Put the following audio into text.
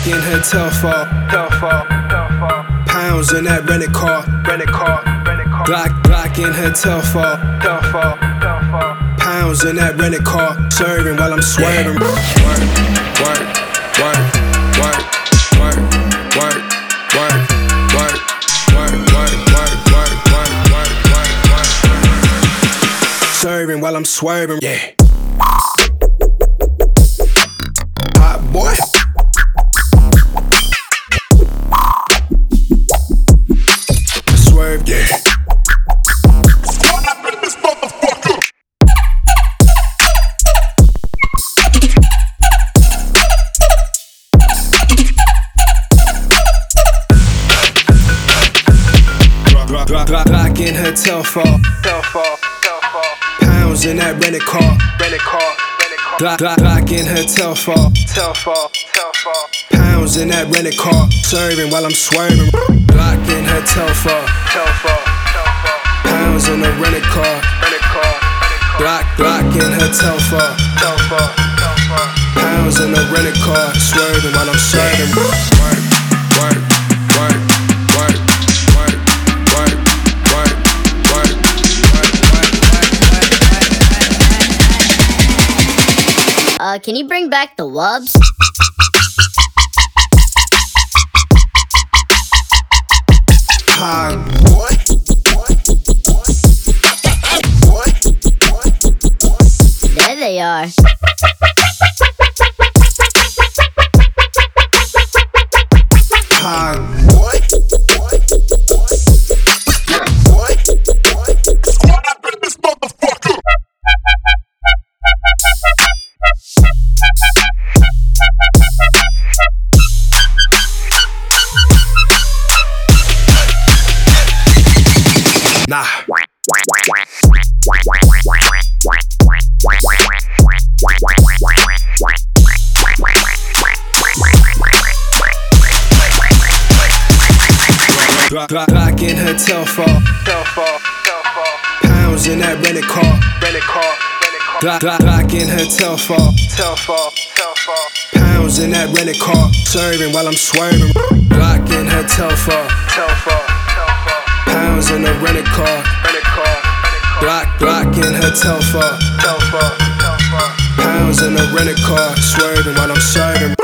Glock in her Telfar. Pounds in that rented car. Glock in her Telfar. Pounds in that rented car. Serving while I'm swerving. Serving while I'm swerving. Yeah. Hot boy. Swerve, yeah. Glock in her Telfar. Pounds in that rented car. Glock in her Telfar. Pounds in that rented car. Serving while I'm swerving. Glock in her Telfar. Pounds in the rented car. Glock in her Telfar. Pounds in the rented car. Swerving while I'm serving. Can you bring back the wubs? Hot boy. There they are. Hot boy. Nah. Glock in her Telfar. Pounds in that rented car. Glock in her Telfar. Pounds in that rented car. Serving while I'm swerving. Glock in her Telfar. Pounds in the rented car. Glock in her Telfar. Pounds in the rented car. Swerving while I'm serving.